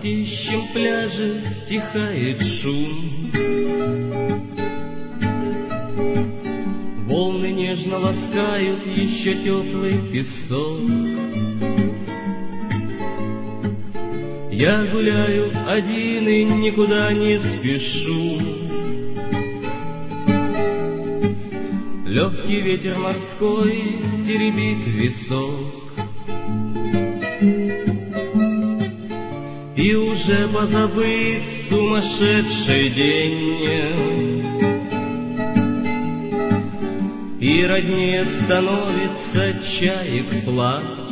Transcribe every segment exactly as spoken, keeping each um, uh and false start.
пустеющем пляже стихает шум. Волны нежно ласкают еще теплый песок. Я гуляю один и никуда не спешу. Легкий ветер морской теребит висок. И уже позабыт сумасшедший день, и роднее становится чаек плач.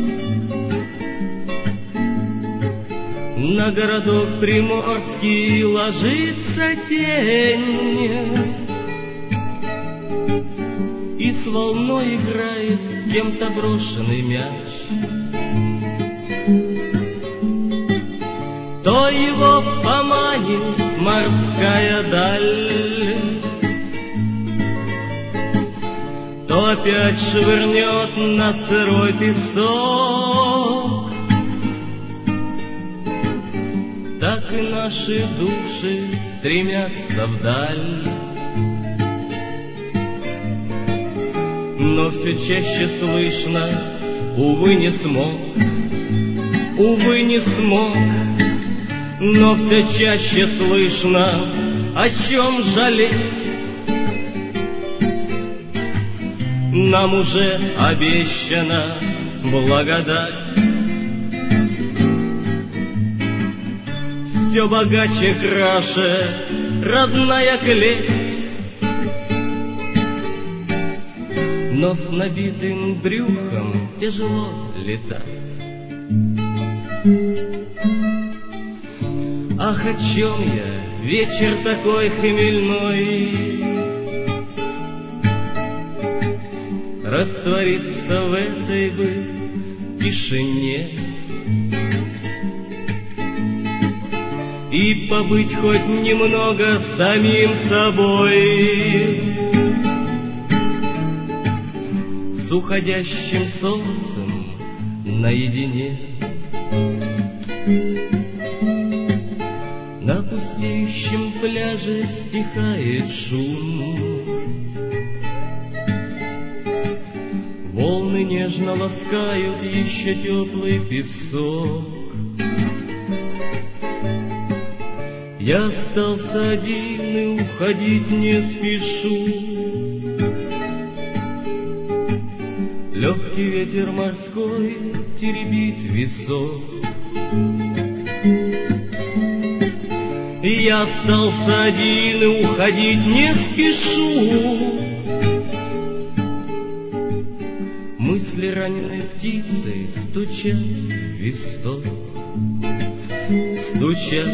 На городок приморский ложится тень, и с волной играет кем-то брошенный мяч. То его поманит морская даль, то опять швырнет на сырой песок. Так и наши души стремятся вдаль, но все чаще слышно: увы, не смог, увы, не смог. Но все чаще слышно: о чем жалеть? Нам уже обещана благодать. Все богаче, краше родная клеть, но с набитым брюхом тяжело летать. Ах, о чем я, вечер такой хмельной, раствориться в этой бы тишине и побыть хоть немного самим собой, с уходящим солнцем наедине. На пустеющем пляже стихает шум. Волны нежно ласкают еще теплый песок. Я остался один и уходить не спешу. Легкий ветер морской теребит висок. И я остался один и уходить не спешу. Мысли раненой птицей стучат в висок, стучат